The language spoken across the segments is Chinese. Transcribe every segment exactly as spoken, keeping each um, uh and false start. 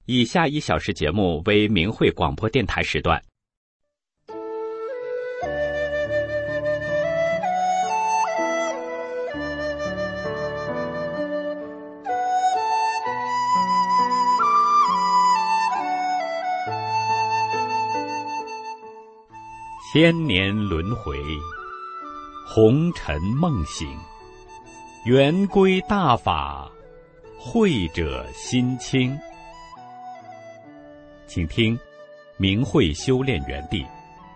以下一小时节目为明慧广播电台时段。千年轮回，红尘梦醒，圆规大法，慧者心清。请听明慧修炼园地。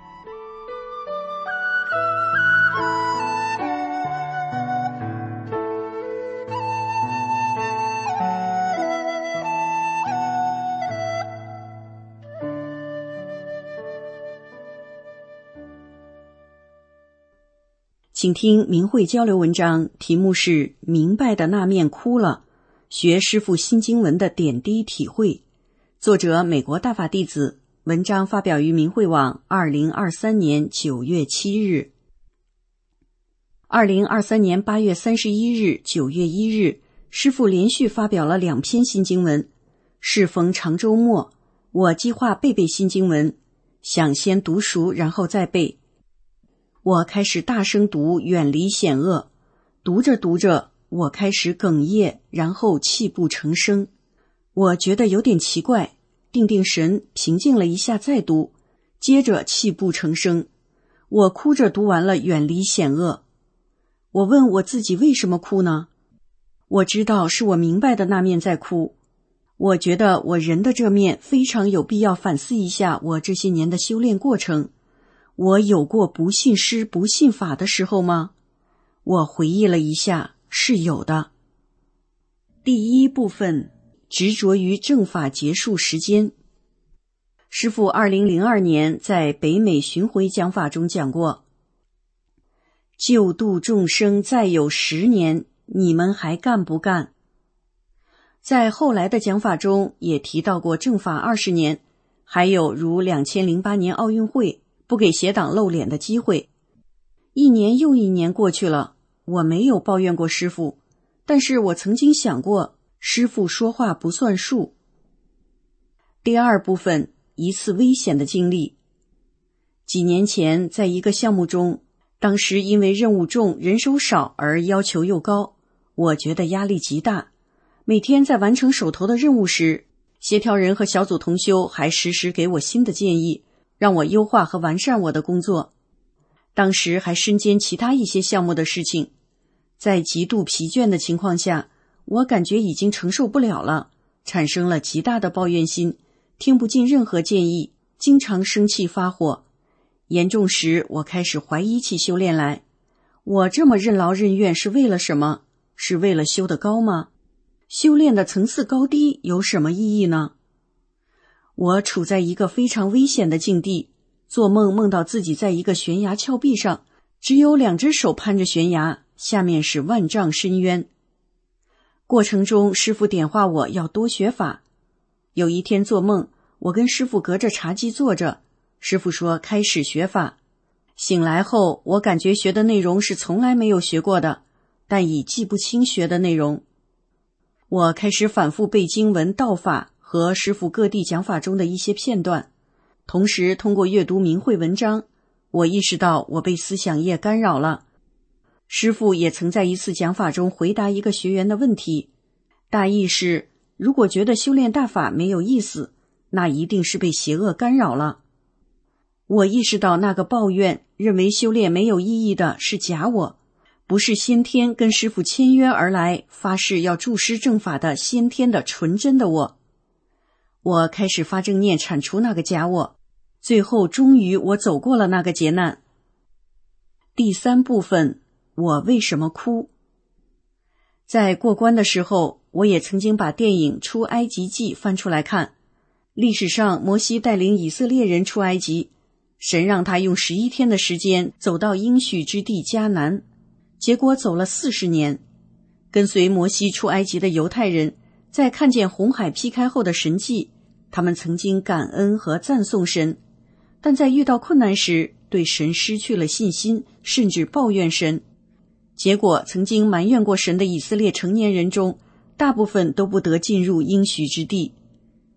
请听明慧交流文章，题目是明白的那面哭了，学师父心经文的点滴体会。作者美国大法弟子，文章发表于明慧网二零二三年九月七日。二零二三年八月三十一日、九月一日，师父连续发表了两篇心经文。适逢长周末，我计划背背心经文，想先读熟然后再背。我开始大声读远离险恶，读着读着，我开始哽咽，然后泣不成声。我觉得有点奇怪，定定神，平静了一下再读，接着泣不成声。我哭着读完了远离险恶。我问我自己为什么哭呢？我知道是我明白的那面在哭。我觉得我人的这面非常有必要反思一下我这些年的修炼过程。我有过不信师不信法的时候吗？我回忆了一下，是有的。第一部分，执着于正法结束时间。师父二零零二年在北美巡回讲法中讲过，救度众生再有十年，你们还干不干？在后来的讲法中也提到过正法二十年，还有如两千零八年奥运会不给邪党露脸的机会。一年又一年过去了，我没有抱怨过师父，但是我曾经想过，师父说话不算数。第二部分，一次危险的经历。几年前在一个项目中，当时因为任务重人手少而要求又高，我觉得压力极大。每天在完成手头的任务时，协调人和小组同修还时时给我新的建议，让我优化和完善我的工作。当时还身兼其他一些项目的事情，在极度疲倦的情况下，我感觉已经承受不了了，产生了极大的抱怨心，听不进任何建议，经常生气发火。严重时，我开始怀疑起修炼来。我这么任劳任怨是为了什么？是为了修得高吗？修炼的层次高低有什么意义呢？我处在一个非常危险的境地，做梦梦到自己在一个悬崖峭壁上，只有两只手攀着悬崖，下面是万丈深渊。过程中师父点化我要多学法。有一天做梦，我跟师父隔着茶几坐着，师父说开始学法。醒来后，我感觉学的内容是从来没有学过的，但已记不清学的内容。我开始反复背经文道法和师父各地讲法中的一些片段，同时通过阅读明慧文章，我意识到我被思想业干扰了。师父也曾在一次讲法中回答一个学员的问题，大意是，如果觉得修炼大法没有意思，那一定是被邪恶干扰了。我意识到那个抱怨认为修炼没有意义的是假我，不是先天跟师父签约而来发誓要助师正法的先天的纯真的我。我开始发正念铲除那个假我，最后终于我走过了那个劫难。第三部分，我为什么哭？在过关的时候，我也曾经把电影《出埃及记》翻出来看。历史上摩西带领以色列人出埃及，神让他用十一天的时间走到应许之地迦南，结果走了四十年。跟随摩西出埃及的犹太人在看见红海劈开后的神迹，他们曾经感恩和赞颂神，但在遇到困难时对神失去了信心，甚至抱怨神。结果曾经埋怨过神的以色列成年人中，大部分都不得进入应许之地。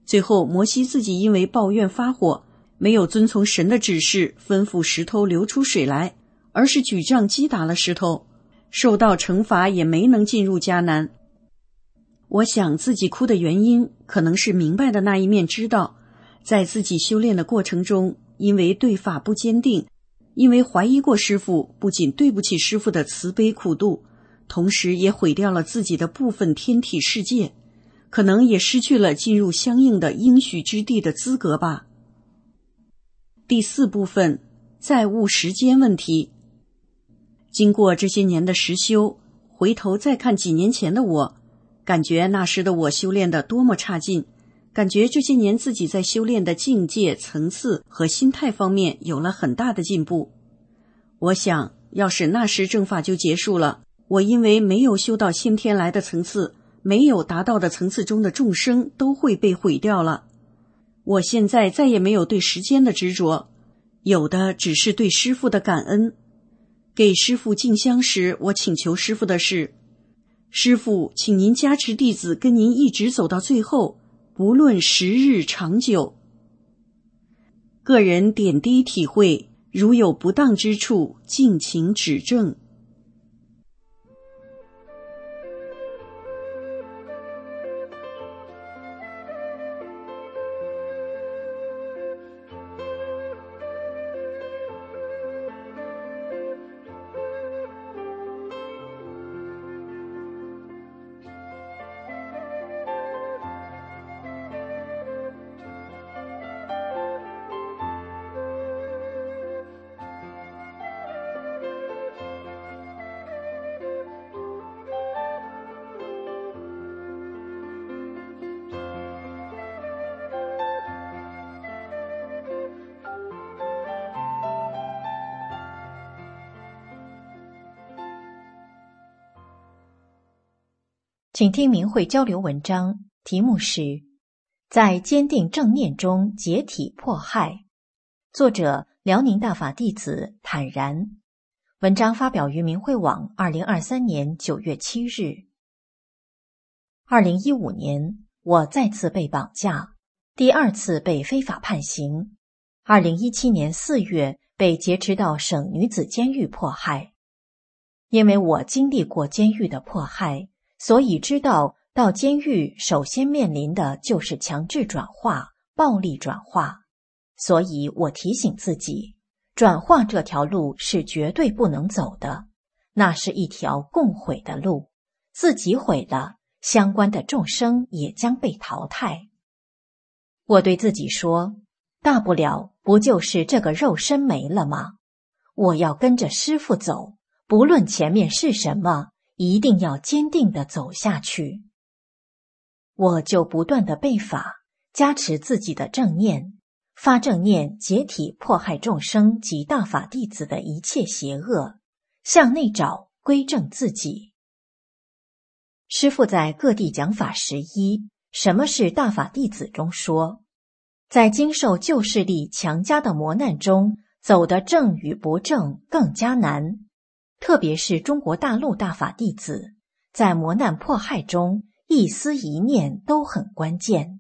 最后摩西自己因为抱怨发火，没有遵从神的指示，吩咐石头流出水来，而是举杖击打了石头，受到惩罚也没能进入迦南。我想自己哭的原因，可能是明白的那一面知道，在自己修炼的过程中，因为对法不坚定，因为怀疑过师父，不仅对不起师父的慈悲苦度，同时也毁掉了自己的部分天体世界，可能也失去了进入相应的应许之地的资格吧。第四部分，再悟时间问题。经过这些年的实修，回头再看几年前的我，感觉那时的我修炼得多么差劲，感觉这些年自己在修炼的境界、层次和心态方面有了很大的进步。我想，要是那时正法就结束了，我因为没有修到先天来的层次，没有达到的层次中的众生都会被毁掉了。我现在再也没有对时间的执着，有的只是对师父的感恩。给师父敬香时，我请求师父的是，师父，请您加持弟子跟您一直走到最后，不论时日长久。个人点滴体会，如有不当之处，敬请指正。 请听明慧交流文章，题目是在坚定正念中解体迫害，作者辽宁大法弟子坦然。文章发表于明慧网二零二三年九月七日。二零一五年，我再次被绑架，第二次被非法判刑。二零一七年四月被劫持到省女子监狱迫害。因为我经历过监狱的迫害，所以知道到监狱首先面临的就是强制转化、暴力转化。所以我提醒自己，转化这条路是绝对不能走的，那是一条共毁的路，自己毁了，相关的众生也将被淘汰。我对自己说，大不了不就是这个肉身没了吗？我要跟着师父走，不论前面是什么，一定要坚定地走下去。我就不断地背法，加持自己的正念，发正念解体迫害众生及大法弟子的一切邪恶，向内找，归正自己。师父在各地讲法十一，什么是大法弟子中说，在经受旧势力强加的磨难中，走得正与不正更加难。特别是中国大陆大法弟子，在磨难迫害中，一思一念都很关键。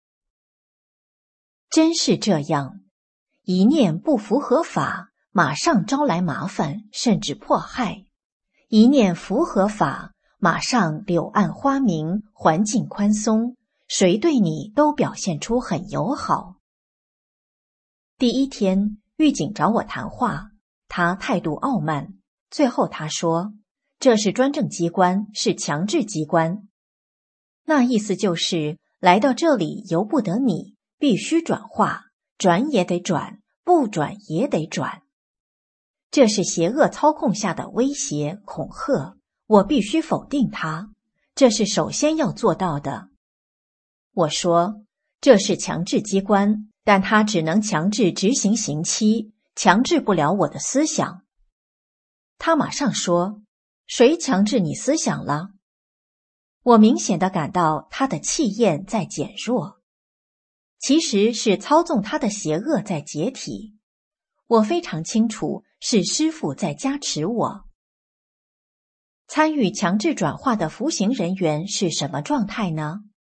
真是这样，一念不符合法，马上招来麻烦，甚至迫害；一念符合法，马上柳暗花明，环境宽松，谁对你都表现出很友好。第一天，狱警找我谈话，他态度傲慢，最后他说，这是专政机关，是强制机关。那意思就是来到这里由不得你，必须转化，转也得转，不转也得转。这是邪恶操控下的威胁恐吓，我必须否定它，这是首先要做到的。我说，这是强制机关，但它只能强制执行刑期，强制不了我的思想。他马上说，谁强制你思想了？我明显地感到他的气焰在减弱，其实是操纵他的邪恶在解体。我非常清楚，是师父在加持我。参与强制转化的服刑人员是什么状态呢？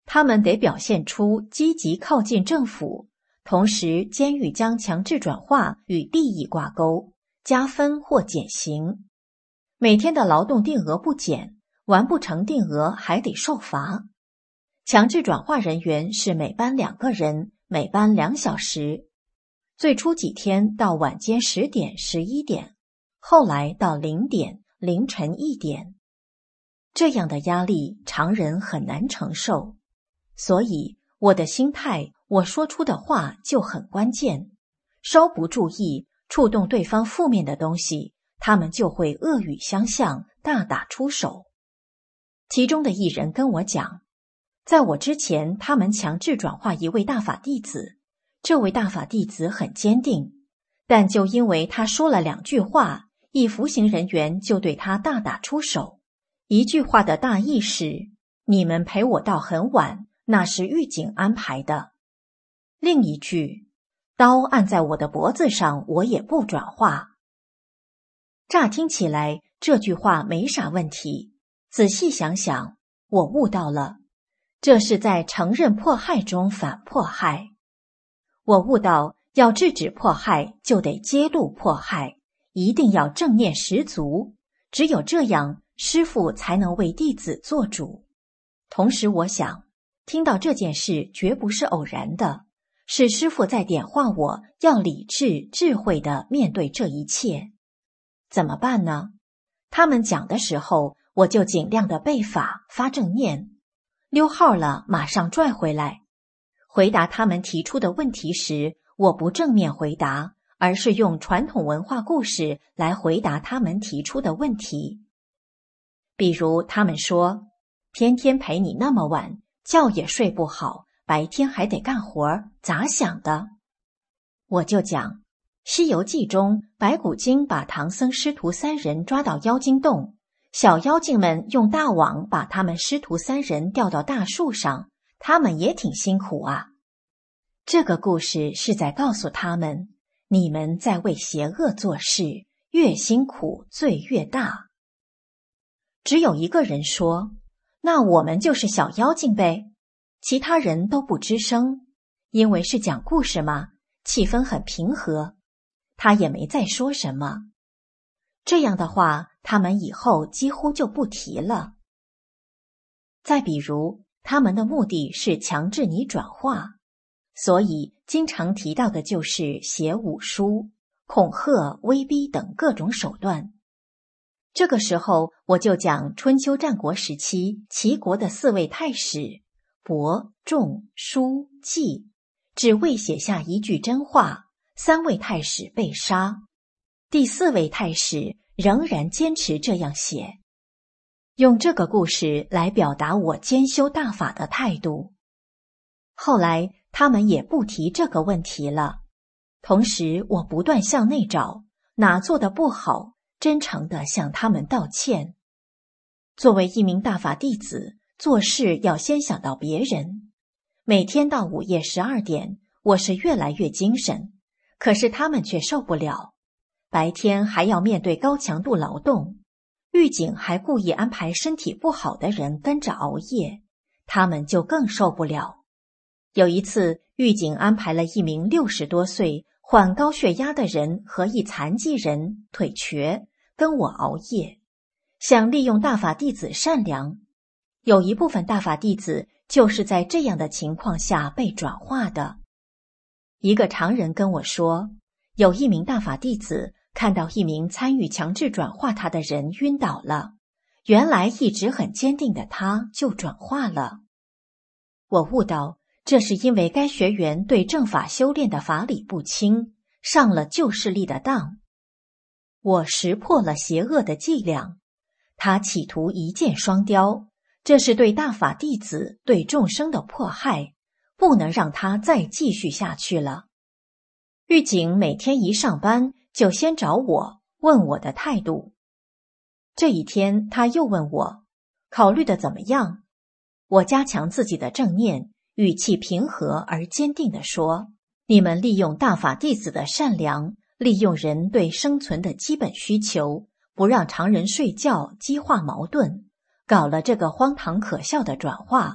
他们得表现出积极靠近政府，同时监狱将强制转化与利益挂钩，加分或减刑。每天的劳动定额不减，完不成定额还得受罚。强制转化人员是每班两个人，每班两小时。最初几天到晚间十点、十一点，后来到零点、凌晨一点。这样的压力常人很难承受，所以我的心态，我说出的话就很关键。稍不注意，触动对方负面的东西，他们就会恶语相向，大打出手。其中的一人跟我讲，在我之前，他们强制转化一位大法弟子，这位大法弟子很坚定，但就因为他说了两句话，一服刑人员就对他大打出手。一句话的大意是，你们陪我到很晚，那是狱警安排的。另一句，刀按在我的脖子上，我也不转化。乍听起来，这句话没啥问题，仔细想想，我悟到了，这是在承认迫害中反迫害。我悟到，要制止迫害，就得揭露迫害，一定要正念十足，只有这样，师父才能为弟子做主。同时我想，听到这件事绝不是偶然的，是师父在点化我要理智、智慧地面对这一切。怎么办呢？他们讲的时候，我就尽量的背法、发正念，溜号了马上拽回来。回答他们提出的问题时，我不正面回答，而是用传统文化故事来回答他们提出的问题。比如他们说，天天陪你那么晚，觉也睡不好，白天还得干活，咋想的？我就讲，《西游记》中白骨精把唐僧师徒三人抓到妖精洞，小妖精们用大网把他们师徒三人吊到大树上，他们也挺辛苦啊。这个故事是在告诉他们，你们在为邪恶做事，越辛苦罪越大。只有一个人说，那我们就是小妖精呗。其他人都不吱声，因为是讲故事嘛，气氛很平和，他也没再说什么。这样的话，他们以后几乎就不提了。再比如，他们的目的是强制你转化，所以经常提到的就是写武书、恐吓、威逼等各种手段。这个时候，我就讲春秋战国时期齐国的四位太史伯、仲、舒、季，只为写下一句真话，三位太史被杀，第四位太史仍然坚持这样写，用这个故事来表达我兼修大法的态度。后来他们也不提这个问题了，同时我不断向内找，哪做得不好，真诚地向他们道歉。作为一名大法弟子，做事要先想到别人。每天到午夜十二点，我是越来越精神，可是他们却受不了。白天还要面对高强度劳动，狱警还故意安排身体不好的人跟着熬夜，他们就更受不了。有一次，狱警安排了一名六十多岁患高血压的人和一残疾人腿瘸跟我熬夜，想利用大法弟子善良。有一部分大法弟子就是在这样的情况下被转化的。一个常人跟我说，有一名大法弟子看到一名参与强制转化他的人晕倒了，原来一直很坚定的他就转化了。我悟到，这是因为该学员对正法修炼的法理不清，上了旧势力的当。我识破了邪恶的伎俩，他企图一箭双雕，这是对大法弟子、对众生的迫害，不能让他再继续下去了。狱警每天一上班就先找我，问我的态度。这一天他又问我，考虑的怎么样？我加强自己的正念，语气平和而坚定地说，你们利用大法弟子的善良，利用人对生存的基本需求，不让常人睡觉，激化矛盾，搞了这个荒唐可笑的转化，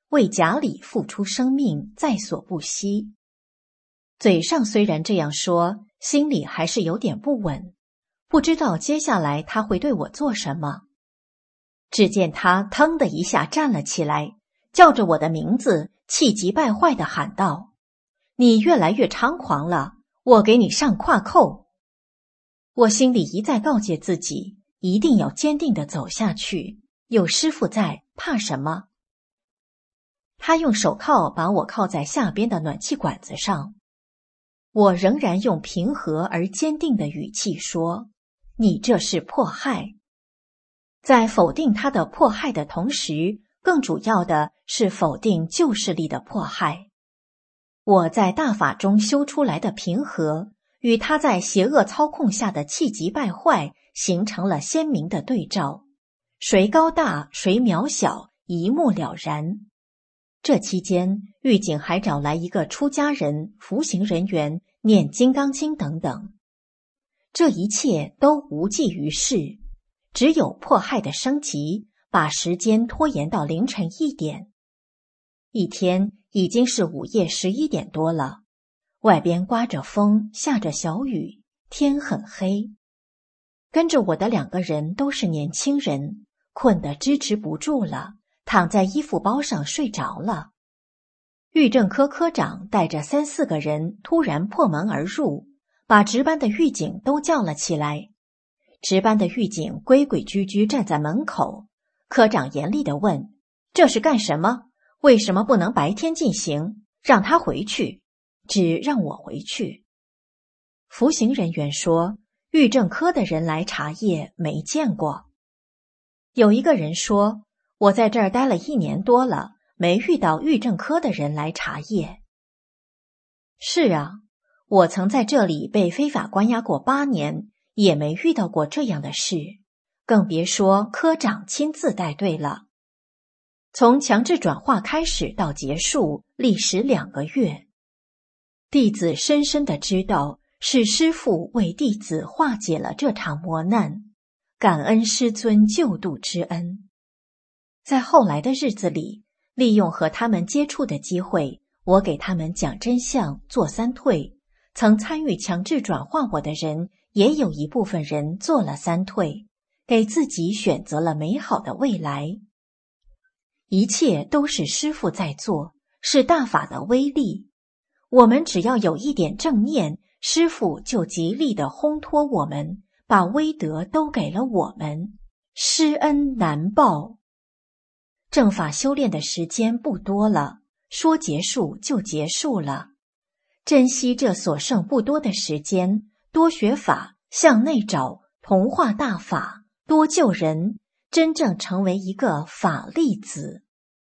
为假理付出生命在所不惜。嘴上虽然这样说，心里还是有点不稳，不知道接下来他会对我做什么。只见他腾的一下站了起来，叫着我的名字，气急败坏地喊道：你越来越猖狂了，我给你上胯扣。我心里一再告诫自己，一定要坚定地走下去，有师父在，怕什么？他用手铐把我铐在下边的暖气管子上，我仍然用平和而坚定的语气说：你这是迫害。在否定他的迫害的同时，更主要的是否定旧势力的迫害。我在大法中修出来的平和，与他在邪恶操控下的气急败坏形成了鲜明的对照，谁高大谁渺小一目了然。这期间，狱警还找来一个出家人、服刑人员念金刚经等等，这一切都无济于事，只有迫害的升级，把时间拖延到凌晨一点。一天已经是午夜十一点多了，外边刮着风，下着小雨，天很黑。跟着我的两个人都是年轻人，困得支持不住了，躺在衣服包上睡着了。狱政科科长带着三四个人突然破门而入，把值班的狱警都叫了起来。值班的狱警规规矩矩站在门口，科长严厉地问：这是干什么？为什么不能白天进行？让他回去，只让我回去。服刑人员说，狱政科的人来查夜没见过。有一个人说，我在这儿待了一年多了，没遇到狱政科的人来查夜。是啊，我曾在这里被非法关押过八年，也没遇到过这样的事，更别说科长亲自带队了。从强制转化开始到结束，历时两个月。弟子深深地知道，是师父为弟子化解了这场磨难，感恩师尊救度之恩。在后来的日子里，利用和他们接触的机会，我给他们讲真相，做三退。曾参与强制转化我的人，也有一部分人做了三退，给自己选择了美好的未来。一切都是师父在做，是大法的威力。我们只要有一点正念，师父就极力地烘托我们，把威德都给了我们，施恩难报。正法修炼的时间不多了，说结束就结束了。珍惜这所剩不多的时间，多学法，向内找，同化大法，多救人，真正成为一个法力子。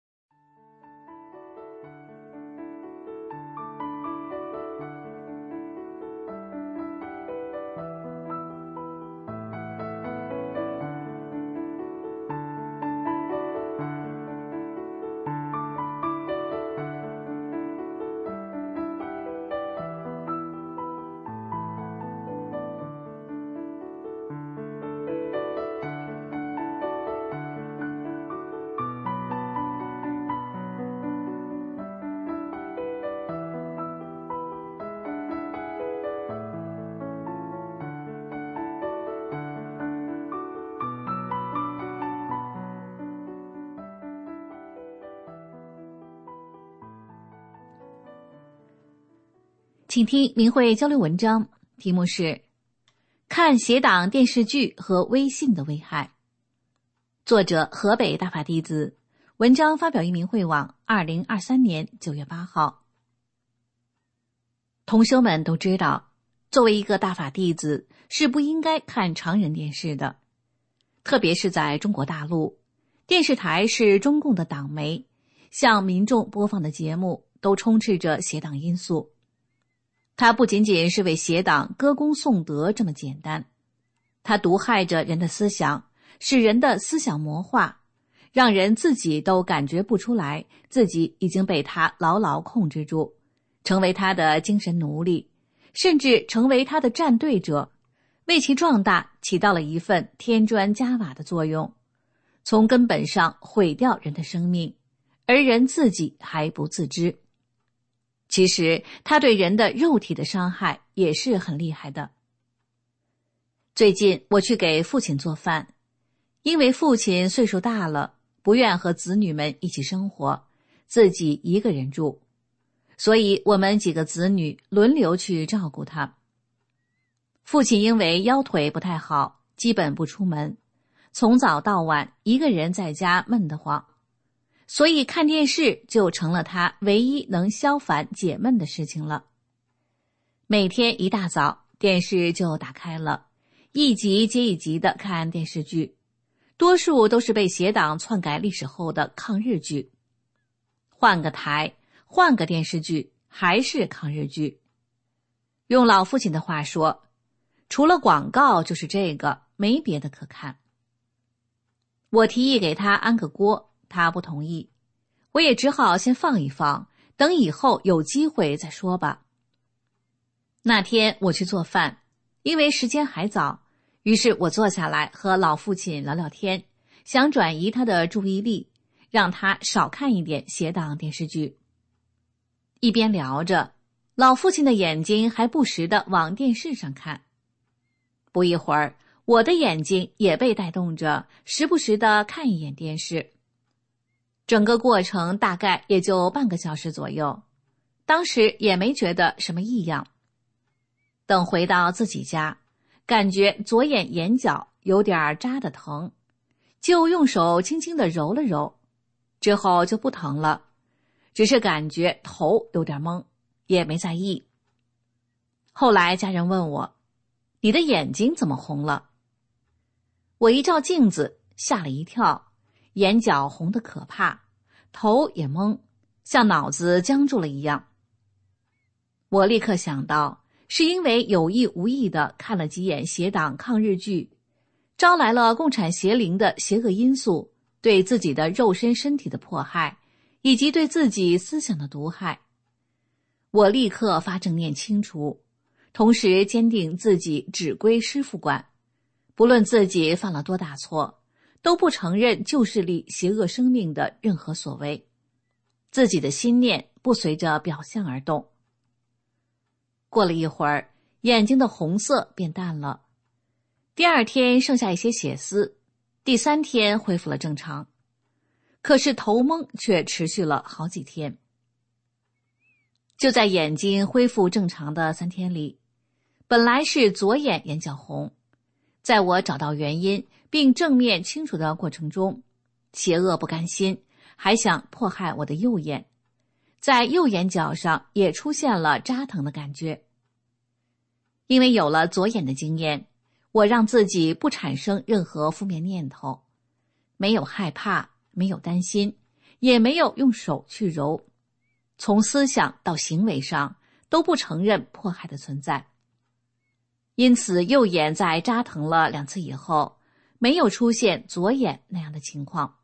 请听明慧交流文章，题目是看邪党电视剧和微信的危害。作者河北大法弟子，文章发表于明慧网二零二三年九月八号。同修们都知道，作为一个大法弟子是不应该看常人电视的，特别是在中国大陆，电视台是中共的党媒，向民众播放的节目都充斥着邪党因素。它不仅仅是为邪党歌功颂德这么简单，它毒害着人的思想，使人的思想魔化，让人自己都感觉不出来自己已经被它牢牢控制住，成为他的精神奴隶，甚至成为他的站队者，为其壮大起到了一份添砖加瓦的作用，从根本上毁掉人的生命， 而人自己还不自知。其实它对人的肉体的伤害也是很厉害的。最近我去给父亲做饭，因为父亲岁数大了，不愿和子女们一起生活，自己一个人住，所以我们几个子女轮流去照顾他。父亲因为腰腿不太好，基本不出门，从早到晚一个人在家闷得慌，所以看电视就成了他唯一能消烦解闷的事情了。每天一大早电视就打开了，一集接一集的看电视剧，多数都是被邪党篡改历史后的抗日剧。换个台，换个电视剧，还是抗日剧。用老父亲的话说，除了广告就是这个，没别的可看。我提议给他安个锅，他不同意，我也只好先放一放，等以后有机会再说吧。那天我去做饭，因为时间还早，于是我坐下来和老父亲聊聊天，想转移他的注意力，让他少看一点邪党电视剧。一边聊着，老父亲的眼睛还不时地往电视上看。不一会儿，我的眼睛也被带动着，时不时地看一眼电视。整个过程大概也就半个小时左右，当时也没觉得什么异样。等回到自己家，感觉左眼眼角有点扎得疼，就用手轻轻地揉了揉，之后就不疼了，只是感觉头有点懵，也没在意。后来家人问我，你的眼睛怎么红了？我一照镜子，吓了一跳，眼角红得可怕，头也懵，像脑子僵住了一样。我立刻想到，是因为有意无意地看了几眼邪党抗日剧，招来了共产邪灵的邪恶因素，对自己的肉身身体的迫害，以及对自己思想的毒害。我立刻发正念清除，同时坚定自己只归师父管，不论自己犯了多大错，都不承认旧势力邪恶生命的任何所为，自己的心念不随着表象而动。过了一会儿，眼睛的红色变淡了，第二天剩下一些血丝，第三天恢复了正常，可是头蒙却持续了好几天。就在眼睛恢复正常的三天里，本来是左眼眼角红，在我找到原因并正面清楚的过程中，邪恶不甘心，还想迫害我的右眼，在右眼角上也出现了扎疼的感觉。因为有了左眼的经验，我让自己不产生任何负面念头，没有害怕，没有担心，也没有用手去揉，从思想到行为上都不承认迫害的存在。因此右眼在扎疼了两次以后，没有出现左眼那样的情况。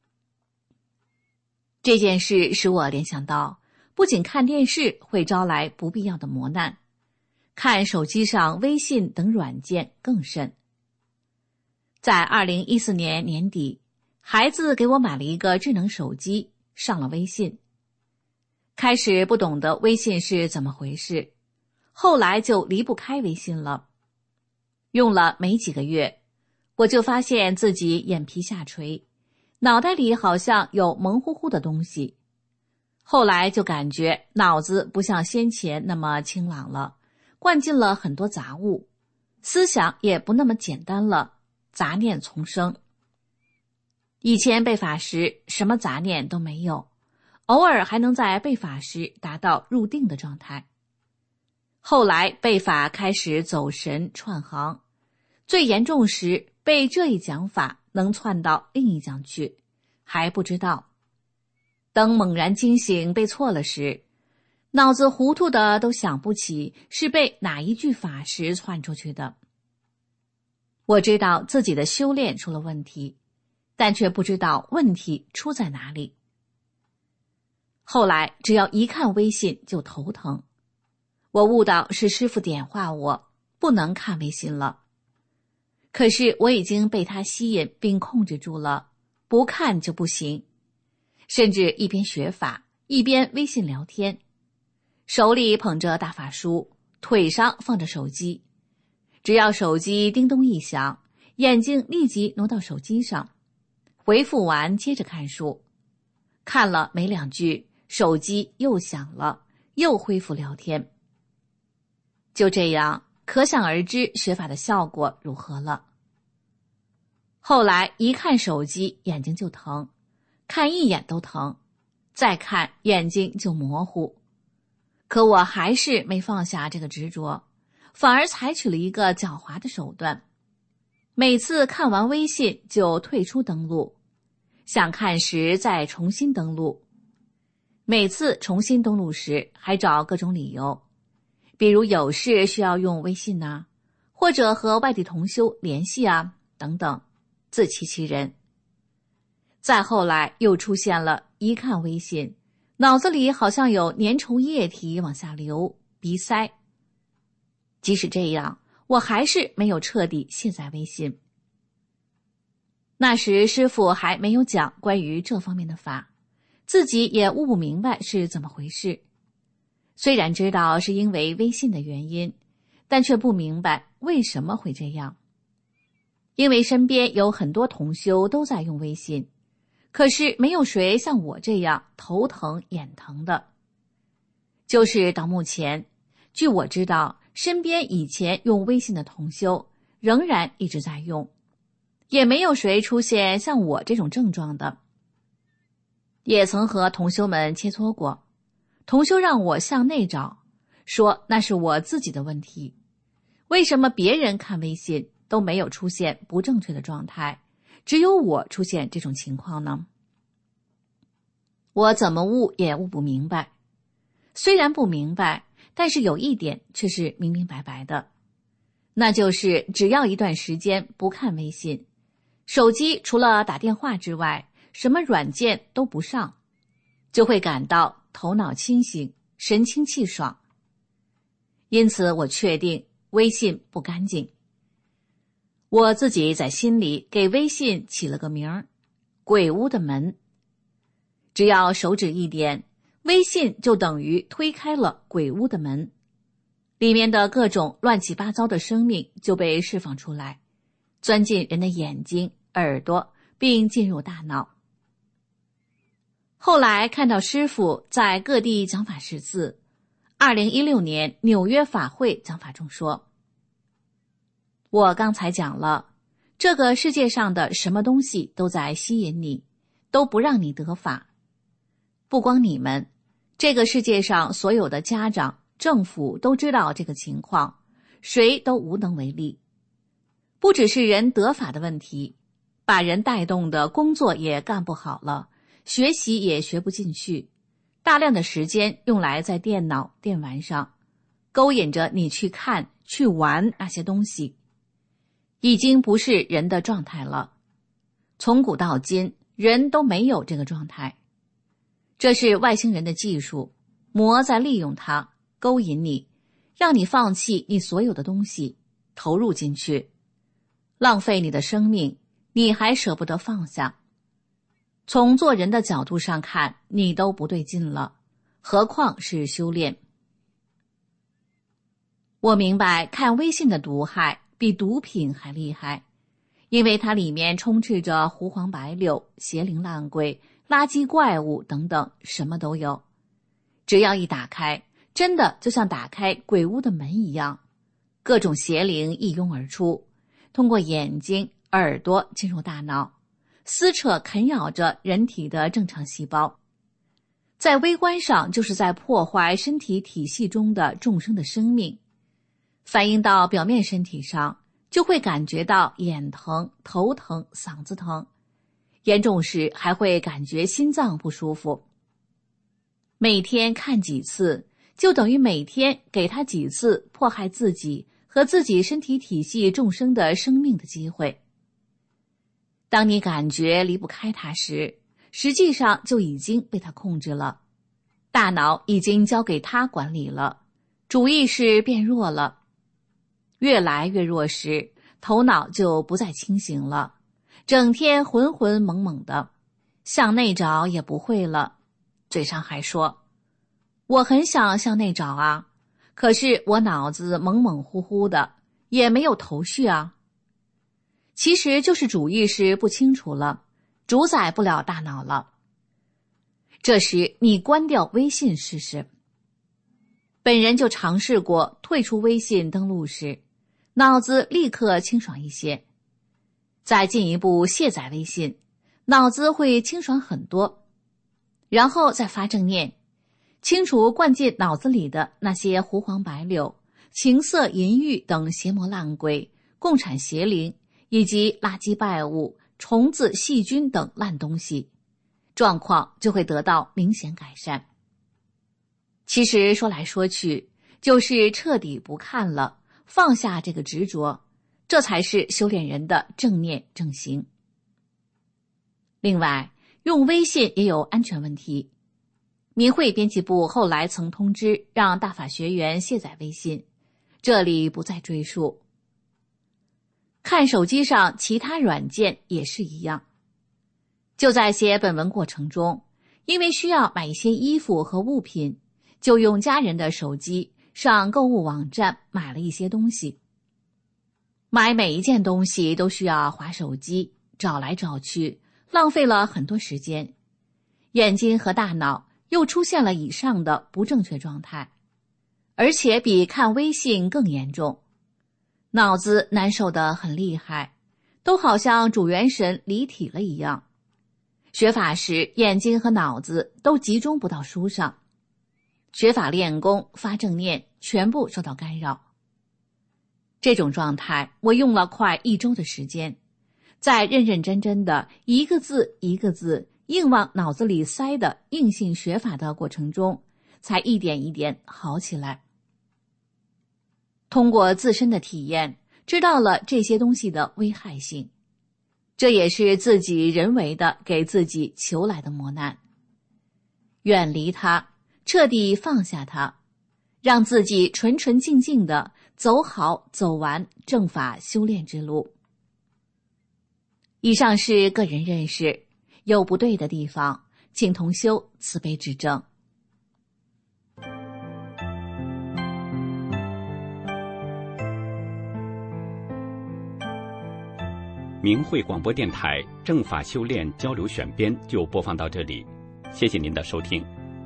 这件事使我联想到，不仅看电视会招来不必要的磨难，看手机上微信等软件更甚。在二零一四年年底，孩子给我买了一个智能手机，上了微信。开始不懂得微信是怎么回事，后来就离不开微信了。用了没几个月，我就发现自己眼皮下垂，脑袋里好像有蒙乎乎的东西。后来就感觉脑子不像先前那么清朗了，灌进了很多杂物，思想也不那么简单了，杂念丛生。以前背法时什么杂念都没有，偶尔还能在背法时达到入定的状态。后来背法开始走神串行，最严重时背这一讲法能窜到另一讲去，还不知道。等猛然惊醒背错了时，脑子糊涂的都想不起是被哪一句法时窜出去的。我知道自己的修炼出了问题，但却不知道问题出在哪里。后来只要一看微信就头疼，我悟到是师父点化我，不能看微信了。可是我已经被他吸引并控制住了，不看就不行。 甚至一边学法一边微信聊天，手里捧着大法书，腿上放着手机。只要手机叮咚一响，眼睛立即挪到手机上，回复完接着看书，看了没两句，手机又响了，又恢复聊天。就这样，可想而知学法的效果如何了。后来一看手机眼睛就疼，看一眼都疼，再看眼睛就模糊。可我还是没放下这个执着，反而采取了一个狡猾的手段，每次看完微信就退出登录，想看时再重新登录。每次重新登录时还找各种理由，比如有事需要用微信啊，或者和外地同修联系啊，等等，自欺欺人。再后来又出现了一看微信，脑子里好像有粘稠液体往下流，鼻塞。即使这样，我还是没有彻底卸载微信。那时师父还没有讲关于这方面的法，自己也悟不明白是怎么回事。虽然知道是因为微信的原因，但却不明白为什么会这样。因为身边有很多同修都在用微信，可是没有谁像我这样头疼眼疼的。就是到目前，据我知道，身边以前用微信的同修仍然一直在用，也没有谁出现像我这种症状的。也曾和同修们切磋过，同修让我向内找，说那是我自己的问题，为什么别人看微信都没有出现不正确的状态，只有我出现这种情况呢？我怎么悟也悟不明白。虽然不明白，但是有一点却是明明白白的，那就是只要一段时间不看微信，手机除了打电话之外，什么软件都不上，就会感到头脑清醒，神清气爽。因此我确定微信不干净。我自己在心里给微信起了个名儿，鬼屋的门。只要手指一点，微信就等于推开了鬼屋的门，里面的各种乱七八糟的生命就被释放出来，钻进人的眼睛、耳朵，并进入大脑。后来看到师父在各地讲法识字，二零一六年纽约法会讲法中说，我刚才讲了，这个世界上的什么东西都在吸引你，都不让你得法。不光你们，这个世界上所有的家长、政府都知道这个情况，谁都无能为力。不只是人得法的问题，把人带动的工作也干不好了，学习也学不进去，大量的时间用来在电脑、电玩上，勾引着你去看、去玩那些东西，已经不是人的状态了。从古到今，人都没有这个状态。这是外星人的技术，魔在利用它，勾引你，让你放弃你所有的东西，投入进去，浪费你的生命，你还舍不得放下。从做人的角度上看，你都不对劲了，何况是修炼。我明白看微信的毒害比毒品还厉害，因为它里面充斥着胡黄白柳、邪灵烂鬼、垃圾怪物等等，什么都有。只要一打开，真的就像打开鬼屋的门一样，各种邪灵一拥而出，通过眼睛、耳朵进入大脑，撕扯啃咬着人体的正常细胞。在微观上就是在破坏身体体系中的众生的生命，反映到表面身体上，就会感觉到眼疼、头疼、嗓子疼，严重时还会感觉心脏不舒服。每天看几次，就等于每天给他几次迫害自己和自己身体体系众生的生命的机会。当你感觉离不开他时，实际上就已经被他控制了，大脑已经交给他管理了，主意识变弱了。越来越弱时，头脑就不再清醒了，整天浑浑懵懵的， 向内找也不会了，嘴上还说我很想向内找啊，可是我脑子懵懵乎乎的，也没有头绪啊。其实就是主意识不清楚了，主宰不了大脑了。这时你关掉微信试试。本人就尝试过退出微信登录时，脑子立刻清爽一些。再进一步卸载微信，脑子会清爽很多。然后再发正念，清除灌进脑子里的那些胡黄白柳、情色淫欲等邪魔烂鬼、共产邪灵以及垃圾败物、虫子细菌等烂东西，状况就会得到明显改善。其实说来说去，就是彻底不看了，放下这个执着，这才是修炼人的正念正行。另外，用微信也有安全问题。明慧编辑部后来曾通知让大法学员卸载微信，这里不再赘述。看手机上其他软件也是一样。就在写本文过程中，因为需要买一些衣服和物品，就用家人的手机上购物网站买了一些东西。买每一件东西都需要滑手机，找来找去，浪费了很多时间。眼睛和大脑又出现了以上的不正确状态，而且比看微信更严重。脑子难受得很厉害，都好像主元神离体了一样。学法时，眼睛和脑子都集中不到书上，学法练功、发正念全部受到干扰。这种状态我用了快一周的时间，在认认真真的一个字一个字硬往脑子里塞的硬性学法的过程中，才一点一点好起来。通过自身的体验，知道了这些东西的危害性，这也是自己人为的给自己求来的磨难。远离它，彻底放下它，让自己纯纯净净的走好走完正法修炼之路。以上是个人认识，有不对的地方，请同修慈悲指正。 明慧广播电台正法修炼交流选编就播放到这里，谢谢您的收听。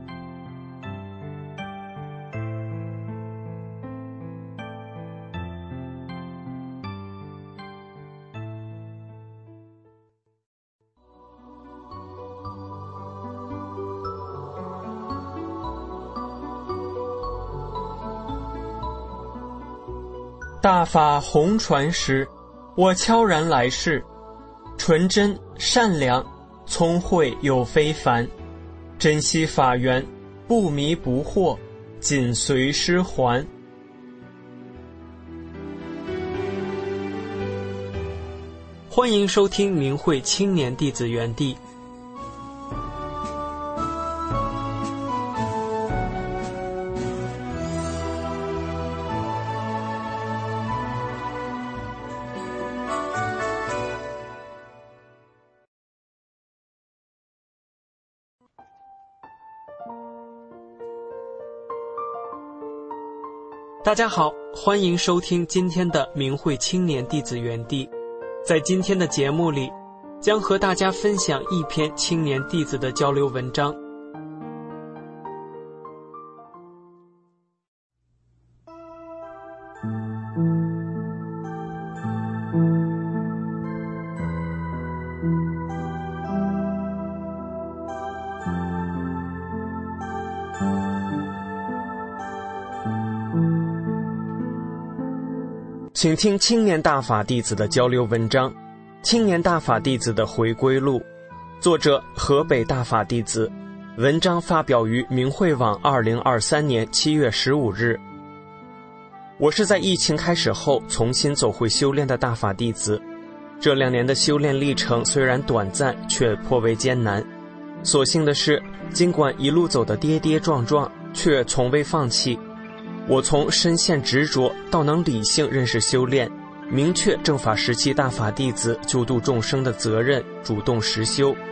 大法红传时，我悄然来世，纯真善良，聪慧又非凡，珍惜法缘，不迷不惑，紧随师还。欢迎收听明慧青年弟子园地。大家好，欢迎收听今天的明慧青年弟子园地。在今天的节目里，将和大家分享一篇青年弟子的交流文章。请听青年大法弟子的交流文章《青年大法弟子的回归录》，作者河北大法弟子，文章发表于明慧网二零二三年七月十五日。我是在疫情开始后重新走回修炼的大法弟子，这两年的修炼历程虽然短暂，却颇为艰难。所幸的是，尽管一路走得跌跌撞撞，却从未放弃。我从深陷执着到能理性认识修炼，明确正法时期大法弟子救度众生的责任，主动实修，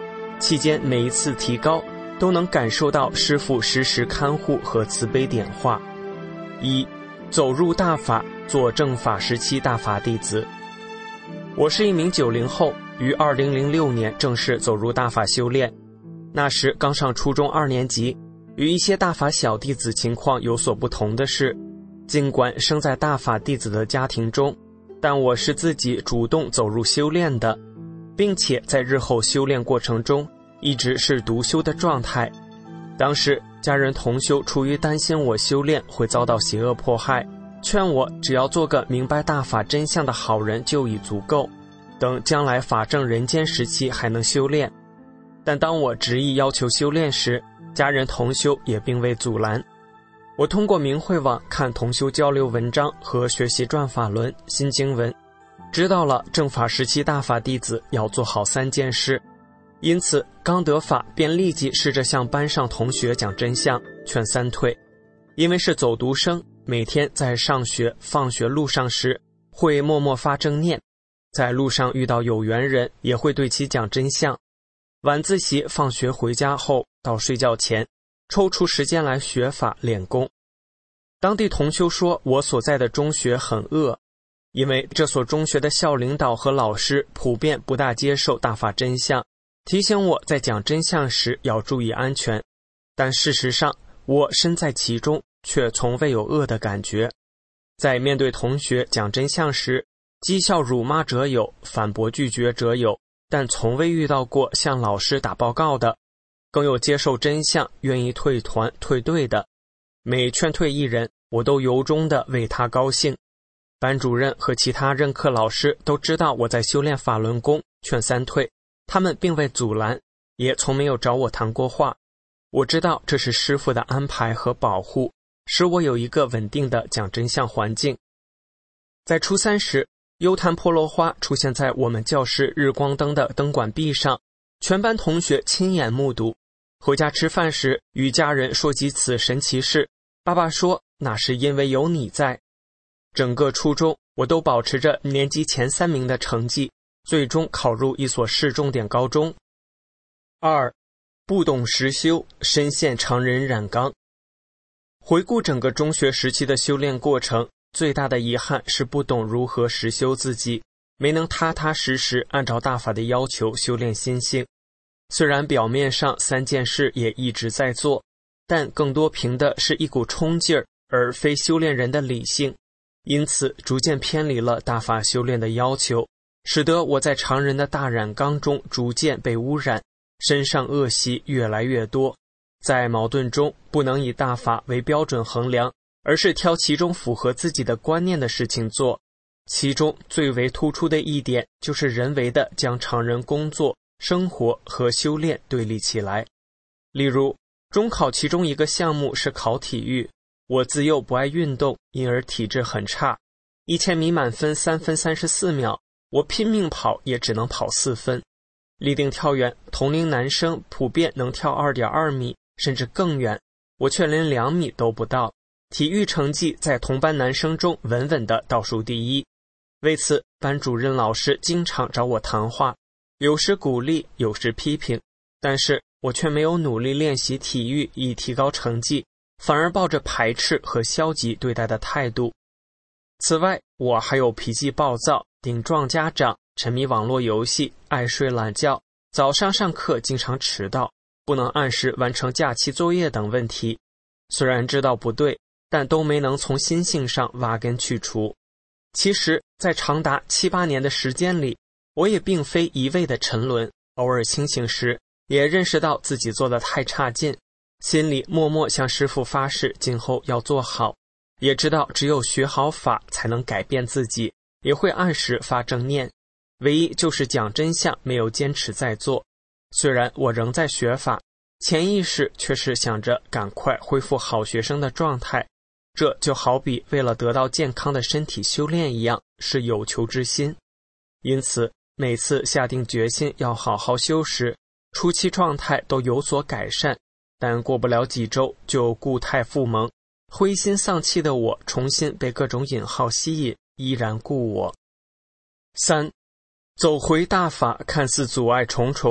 期间每一次提高都能感受到师父时时看护和慈悲点化。一、走入大法，做正法时期大法弟子。我是一名九零后，于二零零六年正式走入大法修炼。那时刚上初中二年级，与一些大法小弟子情况有所不同的是，尽管生在大法弟子的家庭中，但我是自己主动走入修炼的，并且在日后修炼过程中一直是独修的状态。当时家人同修出于担心我修炼会遭到邪恶迫害，劝我只要做个明白大法真相的好人就已足够，等将来法正人间时期还能修炼。但当我执意要求修炼时，家人同修也并未阻拦。我通过明慧网看同修交流文章和学习转法轮新经文，知道了正法时期大法弟子要做好三件事。因此刚得法便立即试着向班上同学讲真相，劝三退。因为是走读生，每天在上学放学路上时会默默发正念，在路上遇到有缘人也会对其讲真相。晚自习放学回家后到睡觉前抽出时间来学法练功。当地同修说我所在的中学很恶，因为这所中学的校领导和老师普遍不大接受大法真相，提醒我在讲真相时要注意安全。但事实上我身在其中，却从未有恶的感觉。在面对同学讲真相时，讥笑辱骂者有，反驳拒绝者有，但从未遇到过向老师打报告的，更有接受真相愿意退团退队的。每劝退一人，我都由衷地为他高兴。班主任和其他任课老师都知道我在修炼法轮功，劝三退，他们并未阻拦，也从没有找我谈过话。我知道这是师父的安排和保护，使我有一个稳定的讲真相环境。在初三时，优昙婆罗花出现在我们教室日光灯的灯管壁上，全班同学亲眼目睹。回家吃饭时与家人说及此神奇事，爸爸说那是因为有你在。整个初中我都保持着年级前三名的成绩，最终考入一所市重点高中。二、不懂实修，深陷常人染缸。回顾整个中学时期的修炼过程，最大的遗憾是不懂如何实修自己，没能踏踏实实按照大法的要求修炼心性。虽然表面上三件事也一直在做，但更多凭的是一股冲劲儿，而非修炼人的理性，因此逐渐偏离了大法修炼的要求，使得我在常人的大染缸中逐渐被污染，身上恶习越来越多。在矛盾中不能以大法为标准衡量，而是挑其中符合自己的观念的事情做。其中最为突出的一点就是人为的将常人工作、生活和修炼对立起来。例如中考其中一个项目是考体育，我自幼不爱运动，因而体质很差，一千米满分三分三十四秒，我拼命跑也只能跑四分。立定跳远，同龄男生普遍能跳 二点二米甚至更远，我却连两米都不到。体育成绩在同班男生中稳稳的倒数第一。为此班主任老师经常找我谈话，有时鼓励，有时批评，但是我却没有努力练习体育以提高成绩，反而抱着排斥和消极对待的态度。此外，我还有脾气暴躁、顶撞家长、沉迷网络游戏、爱睡懒觉、早上上课经常迟到、不能按时完成假期作业等问题。虽然知道不对，但都没能从心性上挖根去除。其实在长达七八年的时间里，我也并非一味的沉沦，偶尔清醒时也认识到自己做得太差劲，心里默默向师父发誓今后要做好，也知道只有学好法才能改变自己，也会按时发正念，唯一就是讲真相没有坚持在做。虽然我仍在学法，潜意识却是想着赶快恢复好学生的状态，这就好比为了得到健康的身体修炼一样，是有求之心。因此每次下定决心要好好修时，初期状态都有所改善，但过不了几周就故态复萌，灰心丧气的我重新被各种引号吸引，依然故我。三、走回大法看似阻碍重重，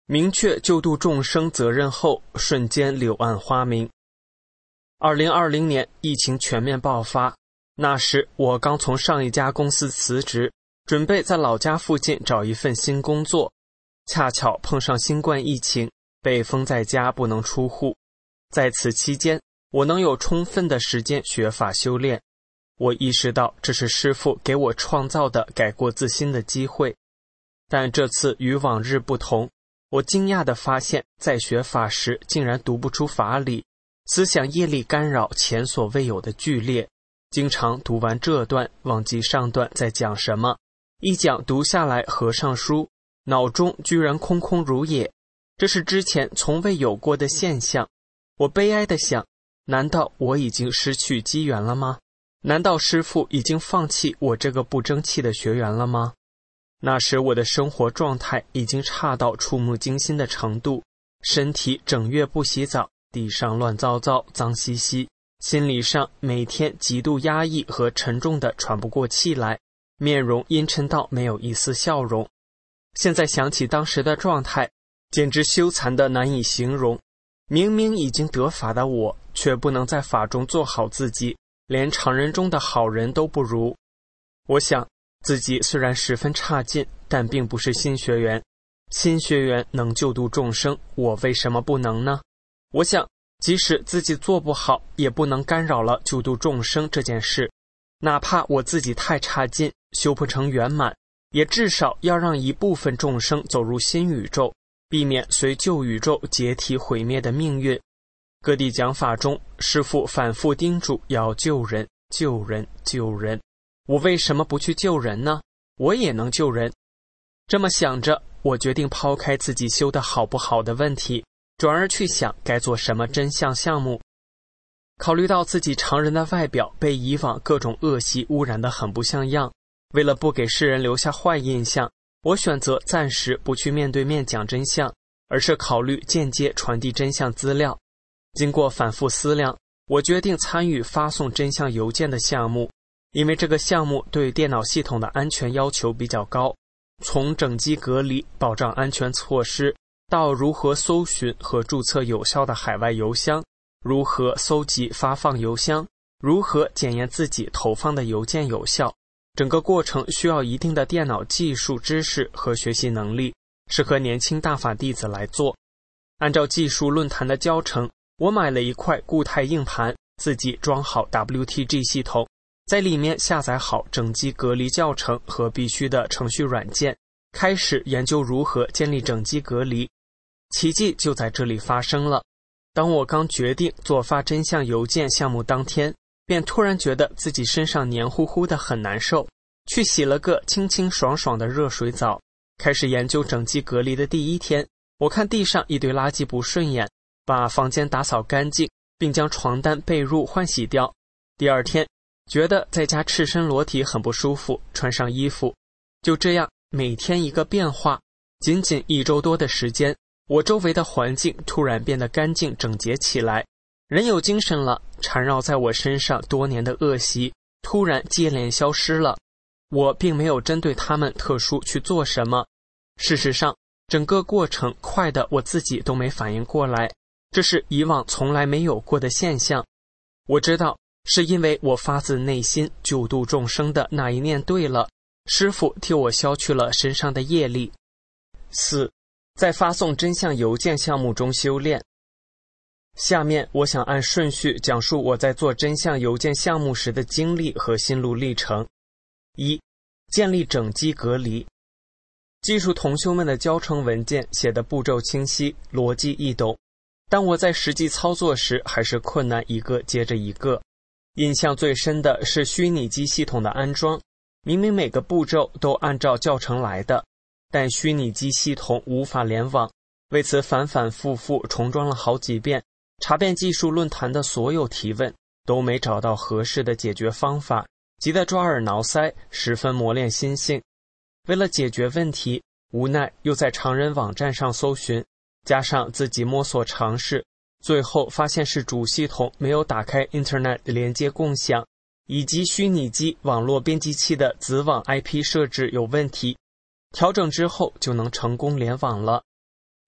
明确救度众生责任后，瞬间柳暗花明。二零二零年疫情全面爆发，那时我刚从上一家公司辞职，准备在老家附近找一份新工作，恰巧碰上新冠疫情，被封在家不能出户。在此期间，我能有充分的时间学法修炼。我意识到这是师父给我创造的改过自新的机会。但这次与往日不同，我惊讶地发现，在学法时竟然读不出法理，思想业力干扰前所未有的剧烈，经常读完这段忘记上段在讲什么，一讲读下来合上书，脑中居然空空如也，这是之前从未有过的现象。我悲哀地想，难道我已经失去机缘了吗？难道师父已经放弃我这个不争气的学员了吗？那时我的生活状态已经差到触目惊心的程度，身体整月不洗澡，地上乱糟糟脏兮兮，心理上每天极度压抑和沉重的喘不过气来，面容阴沉到没有一丝笑容。现在想起当时的状态，简直羞惭的难以形容。明明已经得法的我，却不能在法中做好自己，连常人中的好人都不如。我想自己虽然十分差劲，但并不是新学员。新学员能救度众生，我为什么不能呢？我想即使自己做不好，也不能干扰了救度众生这件事。哪怕我自己太差劲，修不成圆满，也至少要让一部分众生走入新宇宙，避免随旧宇宙解体毁灭的命运。各地讲法中，师父反复叮嘱要救人，救人，救人。我为什么不去救人呢？我也能救人。这么想着，我决定抛开自己修得好不好的问题，转而去想该做什么真相项目。考虑到自己常人的外表被以往各种恶习污染得很不像样，为了不给世人留下坏印象，我选择暂时不去面对面讲真相，而是考虑间接传递真相资料。经过反复思量，我决定参与发送真相邮件的项目，因为这个项目对电脑系统的安全要求比较高，从整机隔离、保障安全措施，到如何搜寻和注册有效的海外邮箱，如何搜集发放邮箱，如何检验自己投放的邮件有效，整个过程需要一定的电脑技术知识和学习能力，适合年轻大法弟子来做。按照技术论坛的教程，我买了一块固态硬盘，自己装好 W T G 系统，在里面下载好整机隔离教程和必须的程序软件，开始研究如何建立整机隔离。奇迹就在这里发生了。当我刚决定做发真相邮件项目当天，便突然觉得自己身上黏糊糊的很难受，去洗了个清清爽爽的热水澡。开始研究整机隔离的第一天，我看地上一堆垃圾不顺眼，把房间打扫干净，并将床单被褥换洗掉。第二天觉得在家赤身裸体很不舒服，穿上衣服。就这样每天一个变化，仅仅一周多的时间，我周围的环境突然变得干净整洁起来，人有精神了，缠绕在我身上多年的恶习突然接连消失了。我并没有针对他们特殊去做什么，事实上整个过程快的我自己都没反应过来，这是以往从来没有过的现象。我知道是因为我发自内心救度众生的那一念对了，师父替我消去了身上的业力。四，在发送真相邮件项目中修炼。下面我想按顺序讲述我在做真相邮件项目时的经历和心路历程。一、建立整机隔离。技术同修们的教程文件写的步骤清晰，逻辑易懂，但我在实际操作时还是困难一个接着一个。印象最深的是虚拟机系统的安装，明明每个步骤都按照教程来的，但虚拟机系统无法联网，为此反反复复重装了好几遍，查遍技术论坛的所有提问，都没找到合适的解决方法，急得抓耳挠腮，十分磨练心性。为了解决问题，无奈又在常人网站上搜寻，加上自己摸索尝试，最后发现是主系统没有打开 Internet 连接共享，以及虚拟机网络编辑器的子网 I P 设置有问题，调整之后就能成功联网了。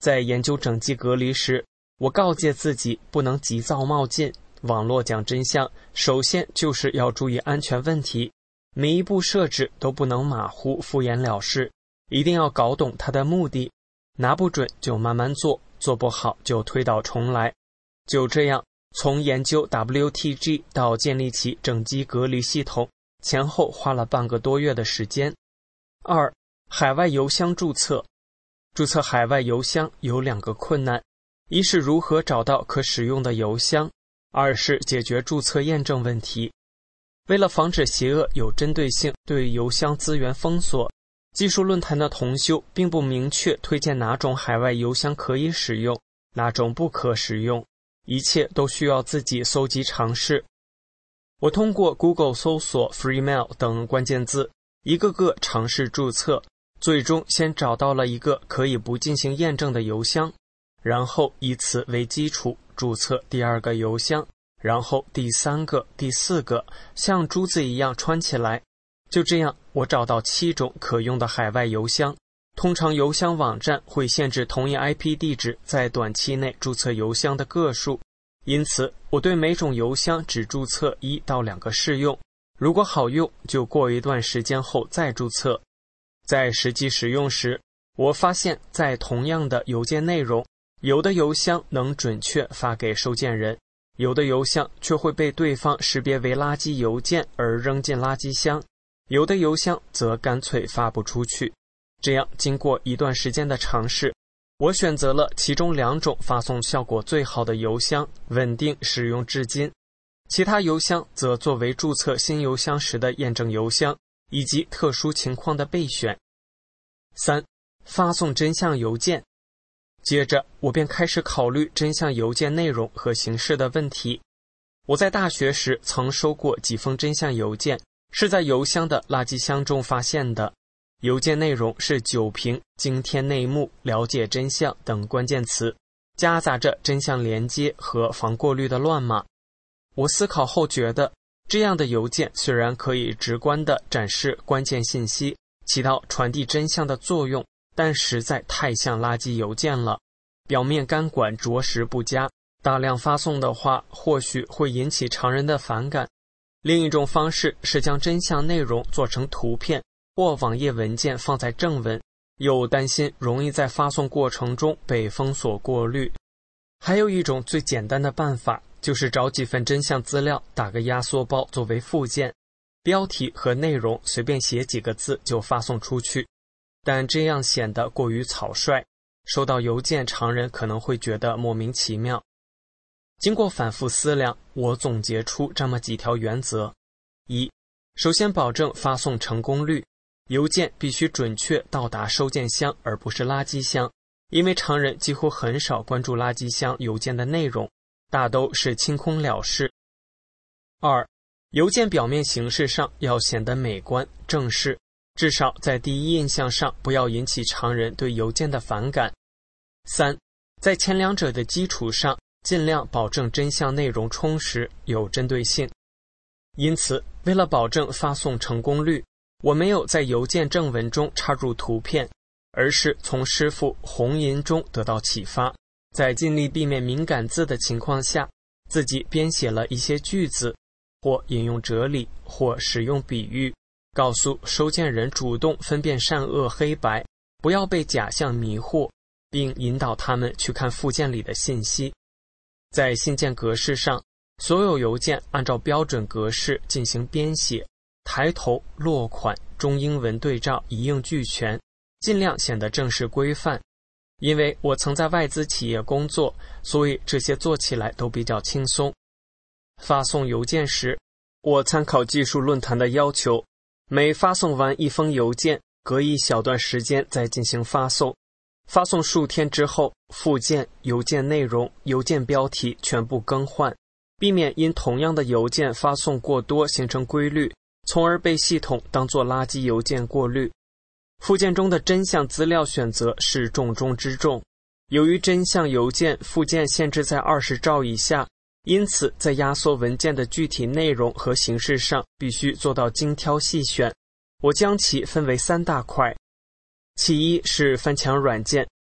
在研究整机隔离时，我告诫自己不能急躁冒进。网络讲真相，首先就是要注意安全问题，每一步设置都不能马虎敷衍了事，一定要搞懂它的目的，拿不准就慢慢做，做不好就推倒重来。就这样，从研究 W T G 到建立起整机隔离系统，前后花了半个多月的时间。二、海外邮箱注册。注册海外邮箱有两个困难，一是如何找到可使用的邮箱，二是解决注册验证问题。为了防止邪恶有针对性对邮箱资源封锁，技术论坛的同修并不明确推荐哪种海外邮箱可以使用，哪种不可使用，一切都需要自己搜集尝试。我通过 Google 搜索 Freemail 等关键字，一个个尝试注册，最终先找到了一个可以不进行验证的邮箱，然后以此为基础注册第二个邮箱，然后第三个、第四个，像珠子一样穿起来。就这样，我找到七种可用的海外邮箱。通常邮箱网站会限制同一 I P 地址在短期内注册邮箱的个数，因此我对每种邮箱只注册一到两个试用，如果好用就过一段时间后再注册。在实际使用时，我发现在同样的邮件内容，有的邮箱能准确发给收件人，有的邮箱却会被对方识别为垃圾邮件而扔进垃圾箱，有的邮箱则干脆发不出去。这样经过一段时间的尝试，我选择了其中两种发送效果最好的邮箱，稳定使用至今。其他邮箱则作为注册新邮箱时的验证邮箱，以及特殊情况的备选。三、发送真相邮件。接着我便开始考虑真相邮件内容和形式的问题。我在大学时曾收过几封真相邮件，是在邮箱的垃圾箱中发现的。邮件内容是酒瓶、惊天内幕、了解真相等关键词，夹杂着真相连接和防过滤的乱码。我思考后觉得，这样的邮件虽然可以直观地展示关键信息，起到传递真相的作用，但实在太像垃圾邮件了，表面监管着实不佳，大量发送的话或许会引起常人的反感。另一种方式是将真相内容做成图片或网页文件放在正文，又担心容易在发送过程中被封锁过滤。还有一种最简单的办法，就是找几份真相资料，打个压缩包作为附件，标题和内容随便写几个字就发送出去。但这样显得过于草率，收到邮件常人可能会觉得莫名其妙。经过反复思量，我总结出这么几条原则：一、首先保证发送成功率，邮件必须准确到达收件箱而不是垃圾箱，因为常人几乎很少关注垃圾箱邮件的内容，大都是清空了事。二、邮件表面形式上要显得美观正式，至少在第一印象上不要引起常人对邮件的反感。三、在前两者的基础上，尽量保证真相内容充实有针对性。因此，为了保证发送成功率，我没有在邮件正文中插入图片，而是从师傅红银中得到启发，在尽力避免敏感字的情况下，自己编写了一些句子，或引用哲理，或使用比喻，告诉收件人主动分辨善恶黑白，不要被假象迷惑，并引导他们去看附件里的信息。在信件格式上，所有邮件按照标准格式进行编写，抬头、落款、中英文对照一应俱全，尽量显得正式规范。因为我曾在外资企业工作，所以这些做起来都比较轻松。发送邮件时，我参考技术论坛的要求，每发送完一封邮件，隔一小段时间再进行发送。发送数天之后，附件、邮件内容、邮件标题全部更换，避免因同样的邮件发送过多形成规律，从而被系统当作垃圾邮件过滤。附件中的真相资料选择是重中之重。由于真相邮件附件限制在二十兆以下，因此在压缩文件的具体内容和形式上必须做到精挑细选。我将其分为三大块。其一是翻墙软件，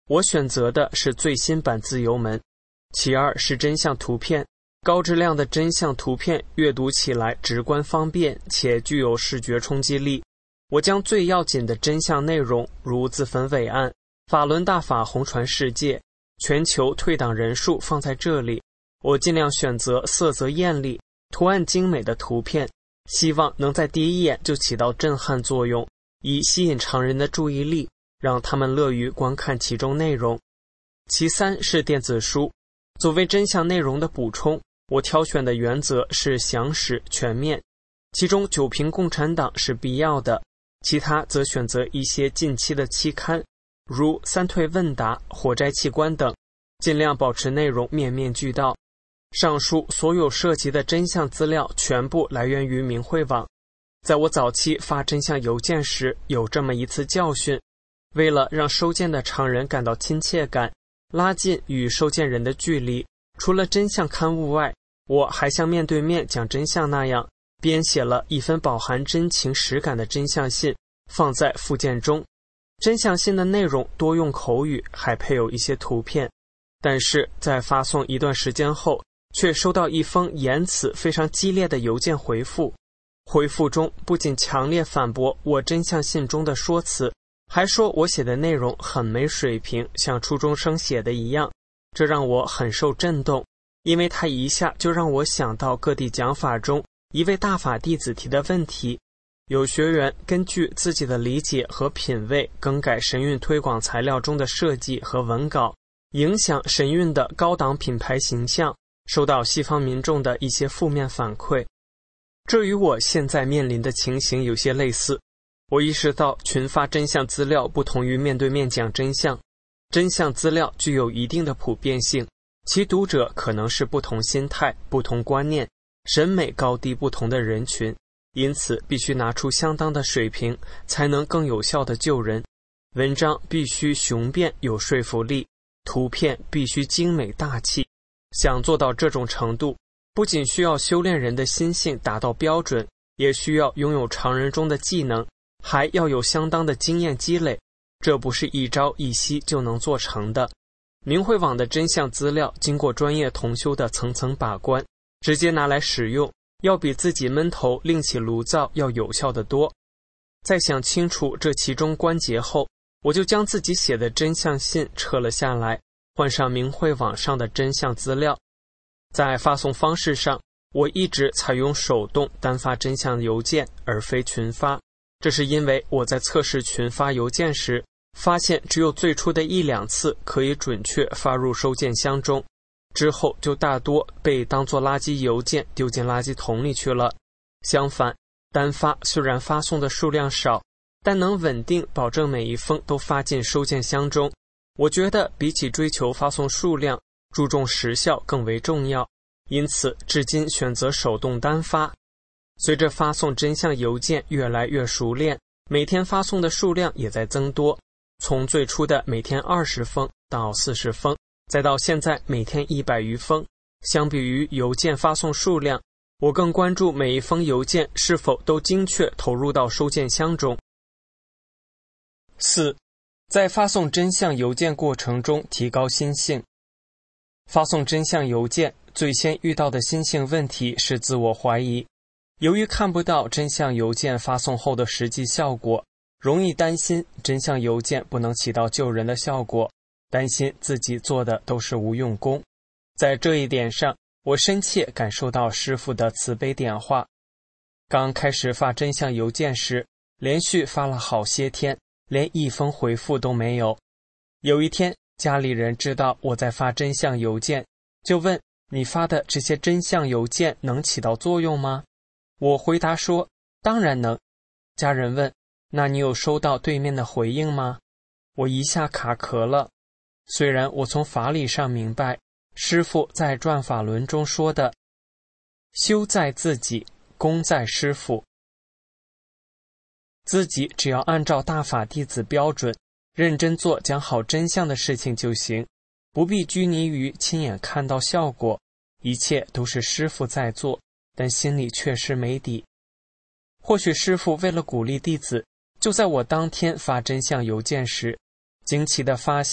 我选择的是最新版自由门。其二是真相图片，高质量的真相图片阅读起来直观方便且具有视觉冲击力。我将最要紧的真相内容，如自焚伟案、法轮大法红传世界、全球退党人数放在这里。我尽量选择色泽艳丽、图案精美的图片，希望能在第一眼就起到震撼作用，以吸引常人的注意力，让他们乐于观看其中内容。其三是电子书，作为真相内容的补充，我挑选的原则是详实全面，其中九评共产党是必要的，其他则选择一些近期的期刊，如三退问答、火灾器官等，尽量保持内容面面俱到。上述所有涉及的真相资料全部来源于明慧网。在我早期发真相邮件时，有这么一次教训，为了让收件的常人感到亲切感，拉近与收件人的距离，除了真相刊物外，我还像面对面讲真相那样，编写了一份饱含真情实感的真相信，放在附件中。真相信的内容多用口语，还配有一些图片。但是在发送一段时间后，却收到一封言辞非常激烈的邮件回复。回复中不仅强烈反驳我真相信中的说辞，还说我写的内容很没水平，像初中生写的一样。这让我很受震动，因为他一下就让我想到各地讲法中一位大法弟子提的问题，有学员根据自己的理解和品味更改神韵推广材料中的设计和文稿，影响神韵的高档品牌形象，收到西方民众的一些负面反馈。这与我现在面临的情形有些类似。我意识到群发真相资料不同于面对面讲真相，真相资料具有一定的普遍性，其读者可能是不同心态、不同观念、审美高低不同的人群，因此必须拿出相当的水平，才能更有效地救人。文章必须雄辩有说服力，图片必须精美大气。想做到这种程度，不仅需要修炼人的心性达到标准，也需要拥有常人中的技能，还要有相当的经验积累，这不是一朝一夕就能做成的。明慧网的真相资料经过专业同修的层层把关，直接拿来使用，要比自己闷头另起炉灶要有效得多。在想清楚这其中关节后，我就将自己写的真相信撤了下来，换上明慧网上的真相资料。在发送方式上，我一直采用手动单发真相邮件，而非群发。这是因为我在测试群发邮件时，发现只有最初的一两次可以准确发入收件箱中，之后就大多被当作垃圾邮件丢进垃圾桶里去了。相反，单发虽然发送的数量少，但能稳定保证每一封都发进收件箱中。我觉得比起追求发送数量，注重时效更为重要，因此至今选择手动单发。随着发送真相邮件越来越熟练，每天发送的数量也在增多，从最初的每天二十封到四十封，再到现在每天一百余封。相比于邮件发送数量，我更关注每一封邮件是否都精确投入到收件箱中。四，在发送真相邮件过程中提高心性。发送真相邮件最先遇到的心性问题是自我怀疑。由于看不到真相邮件发送后的实际效果，容易担心真相邮件不能起到救人的效果，担心自己做的都是无用功。在这一点上，我深切感受到师父的慈悲点化。刚开始发真相邮件时，连续发了好些天，连一封回复都没有。有一天，家里人知道我在发真相邮件，就问：你发的这些真相邮件能起到作用吗？我回答说：当然能。家人问：那你有收到对面的回应吗？我一下卡壳了。虽然我从法理上明白师父在转法轮中说的修在自己，功在师父，自己只要按照大法弟子标准认真做讲好真相的事情就行，不必拘泥于亲眼看到效果，一切都是师父在做，但心里确实没底。或许师父为了鼓励弟子，就在我当天发真相邮件时，惊奇地发现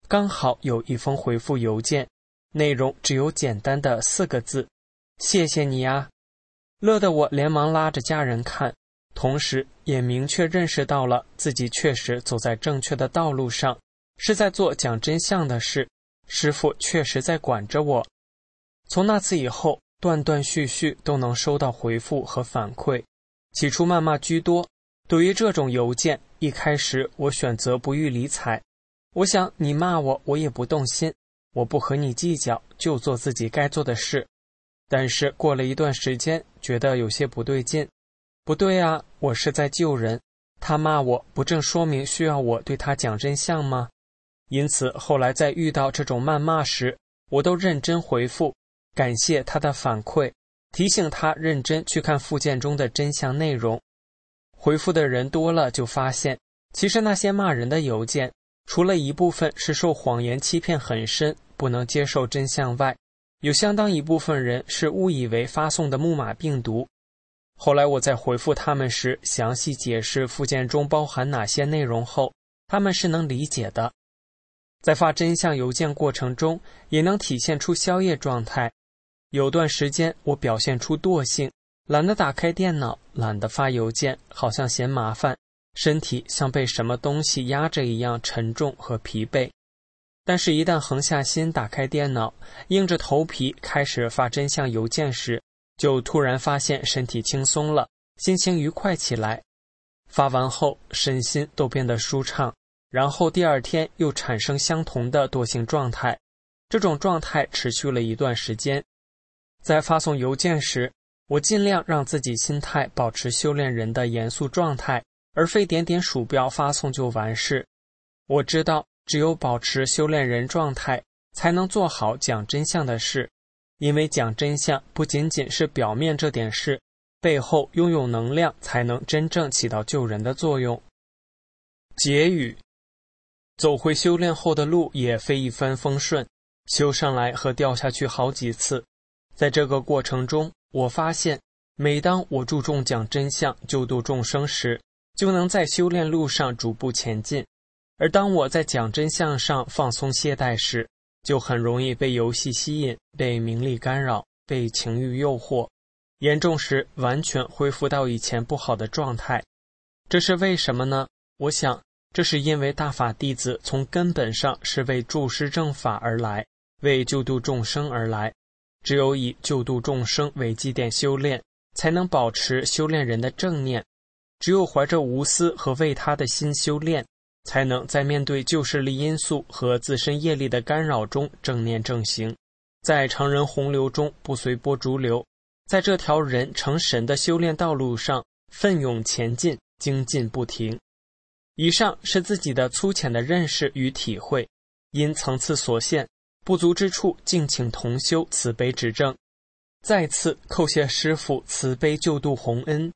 刚好有一封回复邮件，内容只有简单的四个字：谢谢你啊。乐得我连忙拉着家人看，同时也明确认识到了自己确实走在正确的道路上，是在做讲真相的事，师父确实在管着我。从那次以后，断断续续都能收到回复和反馈，起初谩骂居多。对于这种邮件，一开始我选择不予理睬。我想你骂我，我也不动心，我不和你计较，就做自己该做的事。但是过了一段时间，觉得有些不对劲。不对啊，我是在救人，他骂我，不正说明需要我对他讲真相吗？因此后来在遇到这种谩骂时，我都认真回复，感谢他的反馈，提醒他认真去看附件中的真相内容。回复的人多了，就发现其实那些骂人的邮件，除了一部分是受谎言欺骗很深，不能接受真相外，有相当一部分人是误以为发送的木马病毒。后来我在回复他们时，详细解释附件中包含哪些内容后，他们是能理解的。在发真相邮件过程中，也能体现出宵夜状态。有段时间我表现出惰性，懒得打开电脑，懒得发邮件，好像嫌麻烦，身体像被什么东西压着一样沉重和疲惫。但是一旦横下心打开电脑，硬着头皮开始发真相邮件时，就突然发现身体轻松了，心情愉快起来。发完后身心都变得舒畅，然后第二天又产生相同的惰性状态。这种状态持续了一段时间。在发送邮件时，我尽量让自己心态保持修炼人的严肃状态，而非点点鼠标发送就完事。我知道只有保持修炼人状态，才能做好讲真相的事，因为讲真相不仅仅是表面这点事，背后拥有能量，才能真正起到救人的作用。结语：走回修炼后的路也非一帆风顺，修上来和掉下去好几次。在这个过程中，我发现每当我注重讲真相救度众生时，就能在修炼路上逐步前进。而当我在讲真相上放松懈怠时，就很容易被游戏吸引，被名利干扰，被情欲诱惑，严重时完全恢复到以前不好的状态。这是为什么呢？我想这是因为大法弟子从根本上是为助施正法而来，为救度众生而来。只有以救度众生为基点修炼，才能保持修炼人的正念。只有怀着无私和为他的心修炼，才能在面对旧势力因素和自身业力的干扰中正念正行，在常人洪流中不随波逐流，在这条人成神的修炼道路上奋勇前进，精进不停。以上是自己的粗浅的认识与体会，因层次所限，不足之处敬请同修慈悲指正。再次叩谢师父慈悲救度洪恩。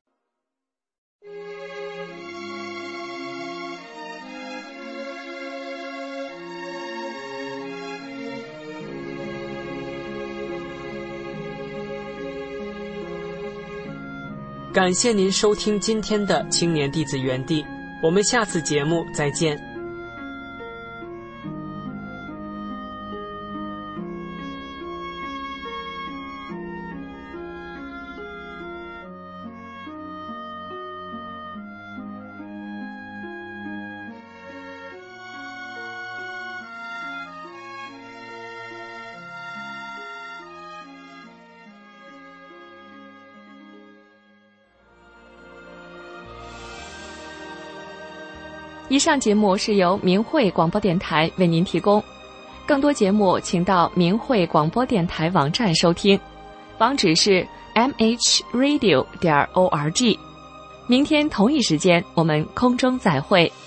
感谢您收听今天的青年弟子园地，我们下次节目再见。 以上节目是由明慧广播电台为您提供，更多节目请到明慧广播电台网站收听，网址是 m h radio 点 org。明天同一时间我们空中再会。